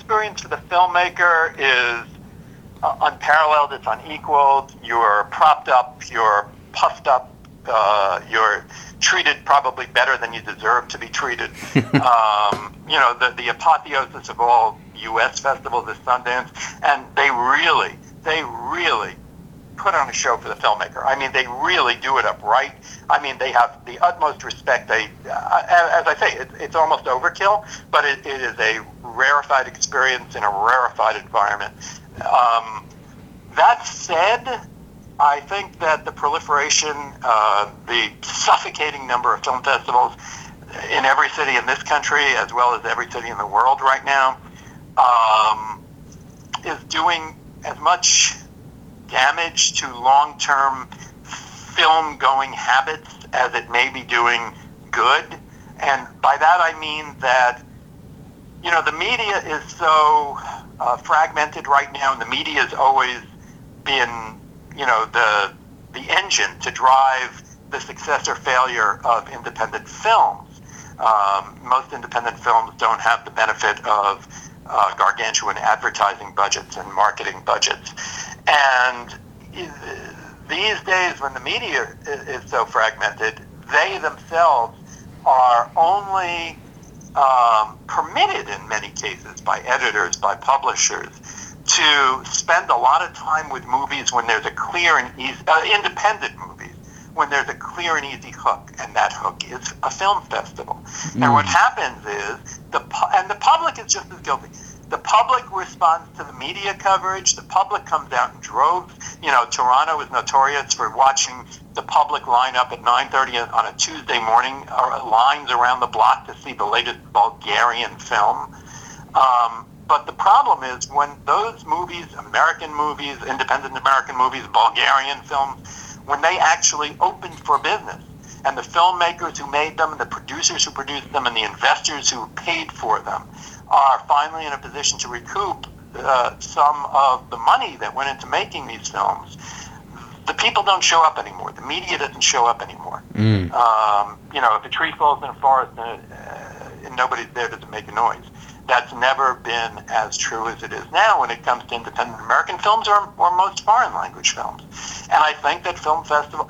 experience for the filmmaker is unparalleled. It's unequaled. You're propped up. You're puffed up. You're treated probably better than you deserve to be treated. The apotheosis of all U.S. festivals is Sundance, and they really put on a show for the filmmaker. I mean, they really do it up right. I mean, they have the utmost respect. As I say, it's almost overkill, but it is a rarefied experience in a rarefied environment. That said, I think that the proliferation, the suffocating number of film festivals in every city in this country, as well as every city in the world right now, is doing as much damage to long-term film-going habits as it may be doing good. And by that I mean that, the media is so fragmented right now, and the media has always been, the engine to drive the success or failure of independent films. Most independent films don't have the benefit of gargantuan advertising budgets and marketing budgets. And these days, when the media is so fragmented, they themselves are only permitted in many cases by editors, by publishers, to spend a lot of time with movies when there's a clear and easy, independent movies, when there's a clear and easy hook, and that hook is a film festival. And what happens is, the public is just as guilty. The public responds to the media coverage. The public comes out in droves. Toronto is notorious for watching the public line up at 9:30 on a Tuesday morning, or lines around the block to see the latest Bulgarian film. But the problem is when those movies, American movies, independent American movies, Bulgarian films, when they actually open for business, and the filmmakers who made them, and the producers who produced them, and the investors who paid for them are finally in a position to recoup some of the money that went into making these films, the people don't show up anymore. The media doesn't show up anymore. If a tree falls in a forest and nobody's there, doesn't make a noise. That's never been as true as it is now when it comes to independent American films or most foreign language films. And I think that film festivals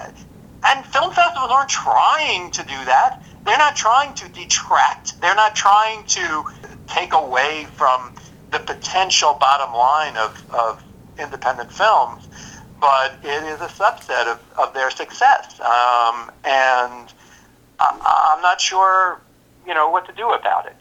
aren't trying to do that. They're not trying to detract. They're not trying to take away from the potential bottom line of independent films, but it is a subset of their success. And I'm not sure, what to do about it.